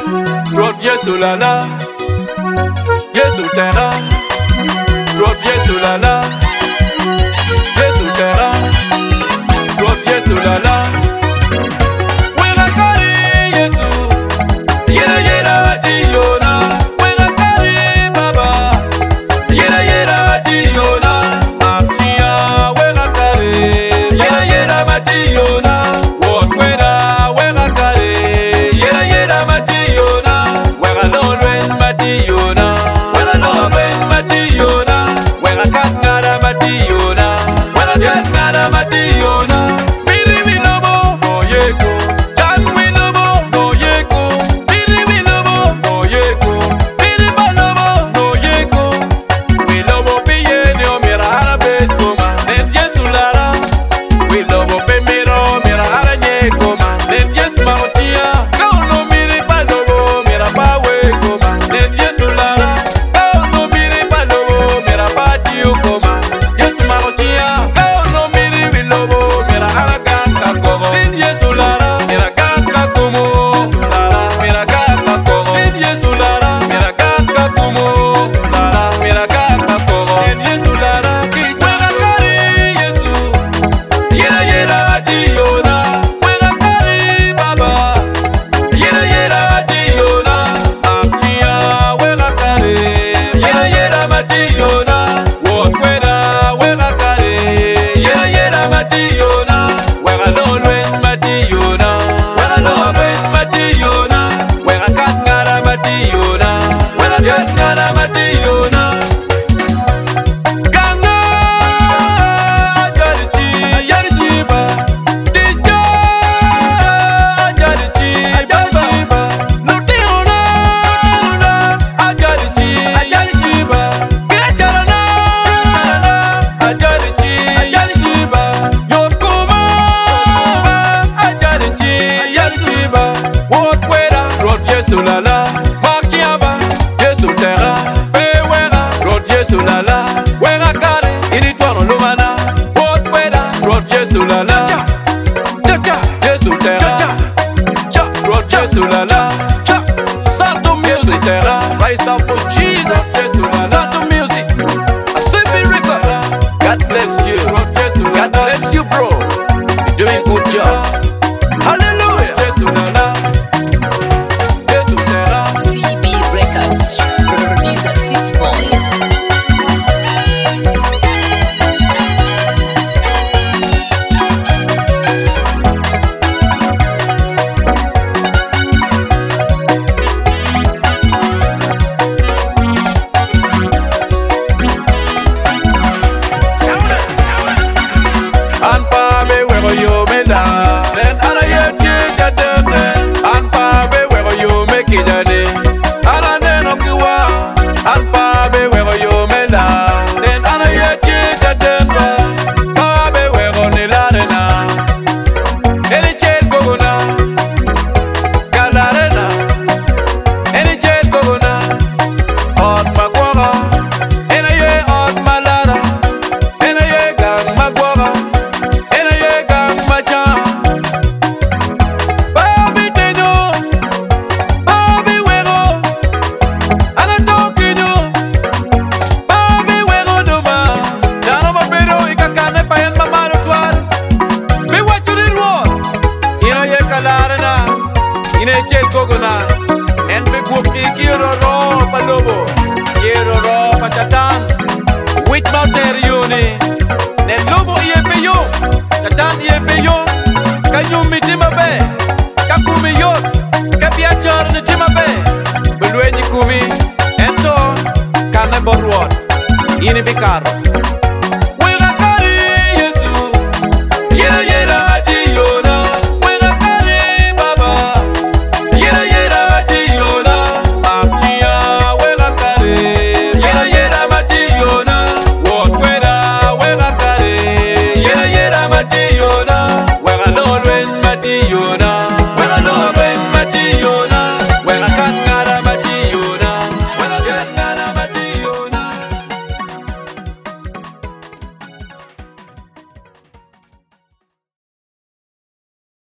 Lord Yesu lala, Yesu terra. Lord Yesu lala, Yesu terra. Lord Yesu lala. Wega kari Yesu, yera yera diona. Wega kari Baba, yera yera diona. Amtia wega kari, yera yera mationa. Wokwera wega kari, yera yera mationa. Wega lolwen mationa, wega lolwen mationa. Wega katngara mationa, wega katngara mationa. Biri wilobo moyeko, tan wilobo moyeko. Biri wilobo moyeko, biri balobo moyeko. Wilobo piye ne omira arabet koma, nen Yesu lara. Wilobo pe miro mira aranye koma, nen Yesu maotia. Kauno miri balobo mira bawe koma, nen Yesu lara. Kauno miri balobo mira badio koma, Yesu maotia. Kauno miri wilobo mira araganga kogo, nen Yesu lara. Mira ganga kumo, Yesu lara. Mira ganga kogo, nen Yesu lara. Mira ganga kumo, Yesu lara. Mira ganga kogo, nen Yesu lara. Wega kari Yesu, yera yera diona. Wega kari Baba, yera yera diona. Amtia wega kari, yera yera mationa. Wokwera wega kari, yera yera mationa. Wega lolwen mationa, wega lolwen mationa. Wega katngara mationa, wega katngara mationa. Ganga ajarchi ba, tija ajarchi ba, lutiona ajarchi ba, gacharana ajarchi ba, yorkuma ajarchi ba. Wokwera Lord Yesu lala, marchiaba Yesu terra. Bewera Lord Yesu lala, wera kare initwaro lumana. Wokwera Lord Yesu lala, Yesu terra. Lord Yesu lala, Santo music terra. Rise up for Jesus, Yesu lala. Santo music, a simple record. God bless you, God bless you, bro. You're doing good job. Hallelujah. Yesu lala, Yesu terra. CB Records, producer City Boy. Anpa be wego yo menda, nen ana yeti kadene. Anpa be wego yo mekidane, ana neno kiwa. Anpa be wego yo menda, nen ana yeti kadene. Pa be wego ni larena, eni chet koguna, galarena, eni chet koguna. Ot magwaga, ena ye ot malara, ena ye gang magwaga. Ena ye gang macha, babi tenyo, babi wego, ana tokinyo, babi wego duma. Jana mapero ikakane payan mamano twal. Be wachuri ruo, ina ye kalarena, ina ye chet koguna. En be gupi kiro ro palobo, kiro ro pachatan. Wich mauter yuni, nen lobo iye peyo. Katan iye peyo, kanyum mitima be, kakumi yot, kapiachar ni tima be. Belwenyi kumi, ento, kane borwot, ini bikaro. Wega kari Yesu, yera yera diona. Wega kari Baba, yera yera diona. Amtia wega kari, yera yera mationa. Wokwera wega kari, yera yera mationa. Wega lolwen mationa.